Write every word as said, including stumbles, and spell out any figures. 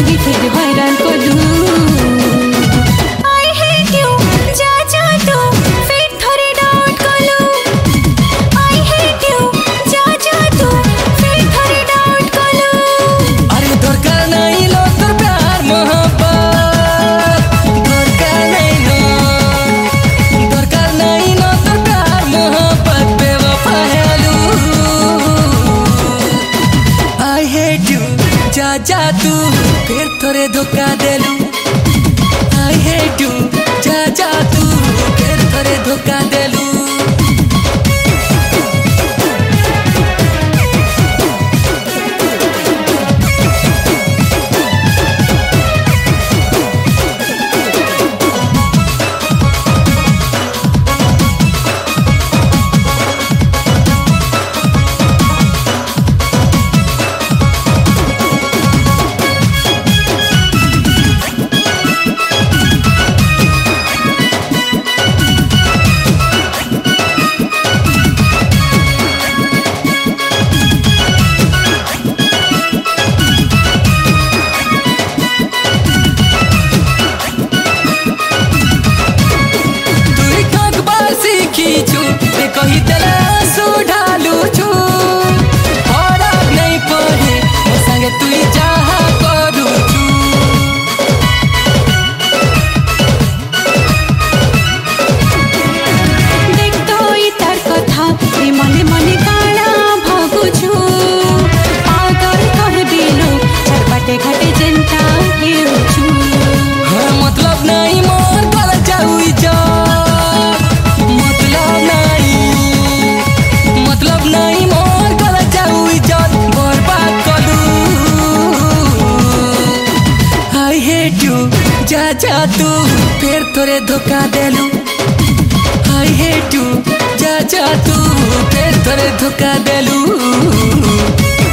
नहीं फिर हैरान को दूं I hate you जा जा तू फिर थोड़ी डाउट को लूं I hate you जा जा तू फिर थोड़ी डाउट को लूं अरे दरकार नहीं लो तोर प्यार मोहब्बत दरकार नहीं लो दरकार नहीं लो तोर प्यार मोहब्बत बेवफा हेलू I hate you जा जा तू फिर थोड़े धोखा देलू I hate you जा जा तू फिर थोड़े धोखा देलू कही तेरा आंसू ढालू छू फरक नहीं पड़े ओ संगे तू जहाँ करू छू देख तो ई तार कथा ए मने मने काना भागुछु पागल कर दिलो चरपटे घाटे चिंता हेउछु हाँ मतलब नहीं मोर गल जाऊ जा जा जा तू फिर थोड़े धोखा देलू I hate you जा जा तू फिर थोड़े धोखा देलू